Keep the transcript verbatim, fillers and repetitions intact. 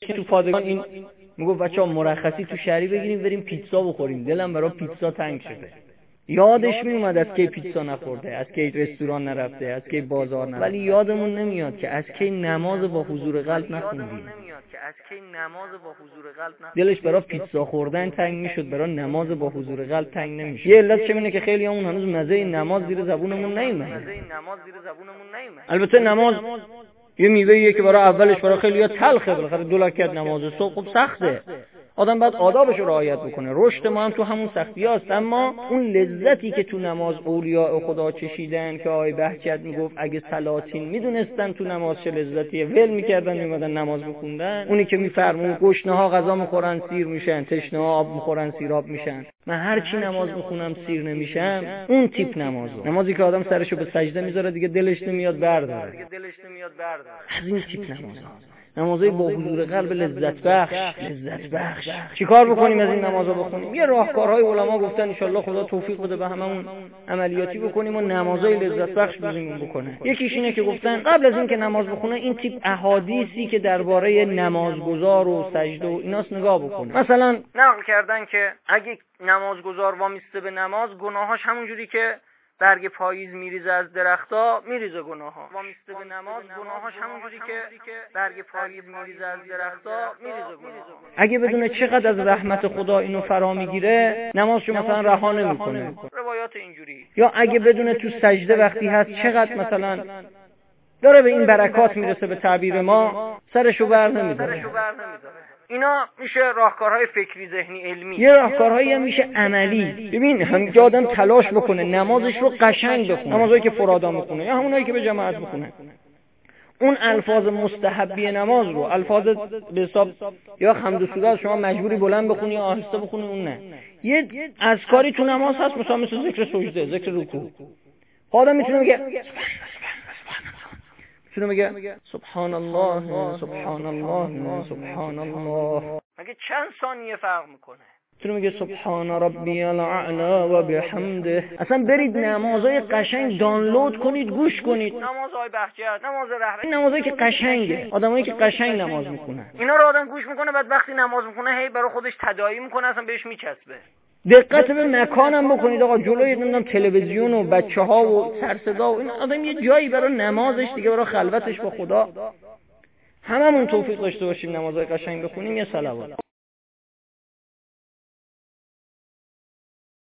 تو پادگان این میگفت بچه‌ها مرخصی تو شهری بگیریم بریم پیتزا بخوریم، دلم برای پیتزا تنگ شده. یادش میومد از کی پیتزا نخورده، از کی رستوران نرفته، از کی بازار نرفته، ولی یادمون نمیاد که از کی نماز با حضور قلب نخوندیم. از کی نماز با حضور قلب نخوندیم. دلش برای پیتزا خوردن تنگ میشد، برای نماز با حضور قلب تنگ نمیشد. یه علت چه اینه که خیلی همون هنوز مزه نماز زیر زبونمون نیومده. البته نماز یه میوه‌ایه که برای اولش برای خیلی‌ها تلخه، بالاخره دو رکعت نماز صبح خب سخته. آدم باید آدابش رو رعایت بکنه. رشد ما هم تو همون سختیاست، اما اون لذتی که تو نماز اولیاء خدا چشیدن که آقای بهجت میگفت اگه سلاطین میدونستن تو نماز چه لذتیه ول میکردن میومدن نماز بخوندن. اونی که میفرمون گشنه‌ها غذا میخورن سیر میشن، تشنه‌ها آب میخورن سیراب میشن. من هر چی نماز میخونم سیر نمیشم. اون تیپ نمازو، نمازی که آدم سرشو به سجده میذاره دیگه دلش نمیاد برداره. دیگه دلش نمیاد برداره. از این تیپ نمازا. نمازای با حضور قلب لذت بخش، لذت بخش. چیکار بکنیم از این نمازا بخونیم؟ یه راهکارهای علما گفتن ان شاءالله خدا توفیق بده به هممون عملیاتی بکنیم و نمازای لذت بخش بزنیم بکنه. یکیش اینه که گفتن قبل از اینکه نماز بخونه این تیپ احادیثی که درباره نمازگزار و سجده و ایناست نگاه بکنه. مثلا نقل کردن که اگه نمازگزار وامیسته به نماز گناهاش همونجوری که برگ پاییز میریزه از درخت‌ها میریزه گناه‌ها. وامیسته به نماز گناهاش همونجوری که برگ پاییز میریزه از درخت‌ها میریزه گناه‌ها. اگه بدونه چقدر از رحمت خدا اینو فرا میگیره نمازشو مثلا رها نمی‌کنه. روایات اینجوری. یا اگه بدونه تو سجده وقتی هست چقدر مثلا داره به این برکات میرسه به تعبیر ما سرشو بر نمی‌داره. اینا میشه راهکارهای فکری ذهنی علمی. یه راهکارهایی هم میشه عملی. ببین هم که آدم تلاش بکنه نمازش رو قشنگ بخونه، نمازایی که فرادا میخونه یا همونایی که به جماعت میخونه، اون الفاظ مستحبی نماز رو الفاظ به حساب یا حمد و سوره شما مجبوری بلند بخونی یا آهسته بخونی اون نه. یه اذکاری تو نماز هست مثلا مثل ذکر سجده، ذکر رکوع. آدم میتونه بگه شنو میگه سبحان الله سبحان الله سبحان الله. مگه چند ثانیه فرق میکنه؟ شنو میگه سبحان ربی الاعلی و بحمده. اصلا برید نمازهای قشنگ دانلود کنید گوش کنید. نمازهای بهجت، نماز رحمت، این نمازایی که قشنگه، آدمایی که قشنگ نماز میخونن اینا رو آدم گوش میکنه، بعد وقتی نماز میخونه هی برای خودش تداعی میکنه، اصلا بهش میچسبه. دقت به مکانم بکنید آقا، جلوی نمیدونم تلویزیون و بچه‌ها و سر صدا و این آدم یه جایی برای نمازش دیگه، برای خلوتش با خدا. هممون توفیق داشته باشیم نمازهای قشنگ بخونیم. یه صلوات.